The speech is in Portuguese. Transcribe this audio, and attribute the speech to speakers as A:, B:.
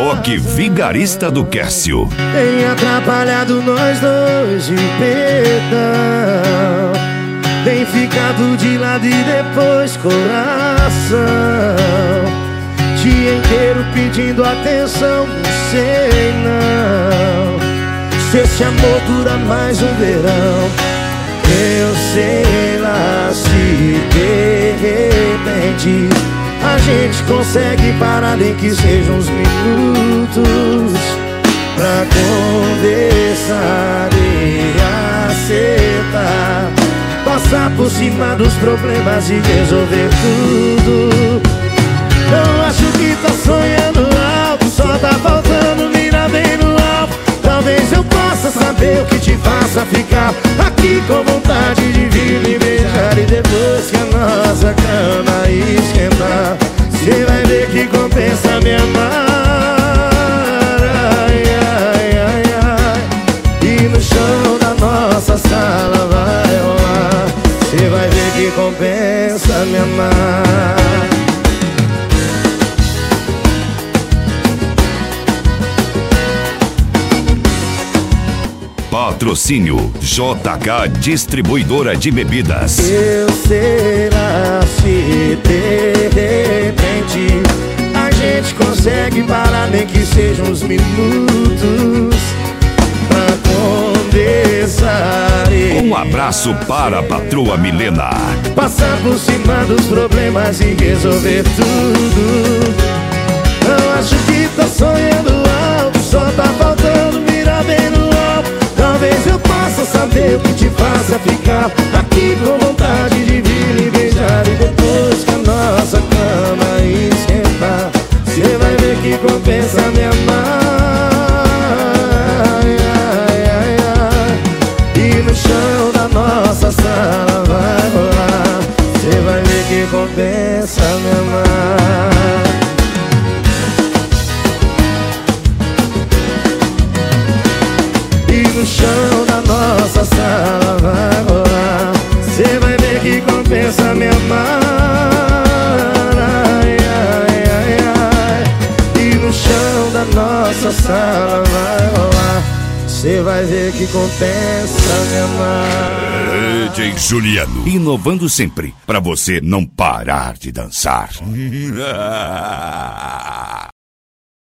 A: Toque vigarista do Quércio.
B: Tem atrapalhado nós dois de perdão. Tem ficado de lado e depois coração. Dia inteiro pedindo atenção, não sei não se esse amor dura mais um verão. Eu sei lá se de repente a gente consegue parar, nem que sejam uns minutos, pra conversar e acertar, passar por cima dos problemas e resolver tudo. Eu acho que tá sonhando alto, só tá faltando mirar bem no alto. Talvez eu possa saber o que te faça ficar aqui com vontade de vir me beijar. E depois que a nossa cama esquentar, cê vai ver que compensa me amar. Ai, ai, ai, ai. E no chão da nossa sala vai rolar, cê vai ver que compensa me amar.
A: Patrocínio JK Distribuidora de Bebidas.
B: Eu sei lá se de repente a gente consegue parar, nem que sejam uns minutos, pra conversar e
A: Um abraço para a patroa Milena.
B: passar por cima dos problemas e resolver tudo. Eu acho que tá sonhando alto, só tá faltando mirar bem no alto. Talvez eu possa saber o que te faça ficar aqui com vontade de vir lhe beijar. E depois que a nossa cama esquentar, cê vai ver que compensa me amar. Ai, ai, ai, ai. E no chão da nossa sala vai rolar, cê vai ver que compensa me amar. No chão da nossa sala vai rolar, cê vai ver que compensa me amar. Ai, ai, ai, ai. E no chão da nossa sala vai rolar, cê vai ver que compensa me amar.
A: DJ Juliano, inovando sempre, pra você não parar de dançar.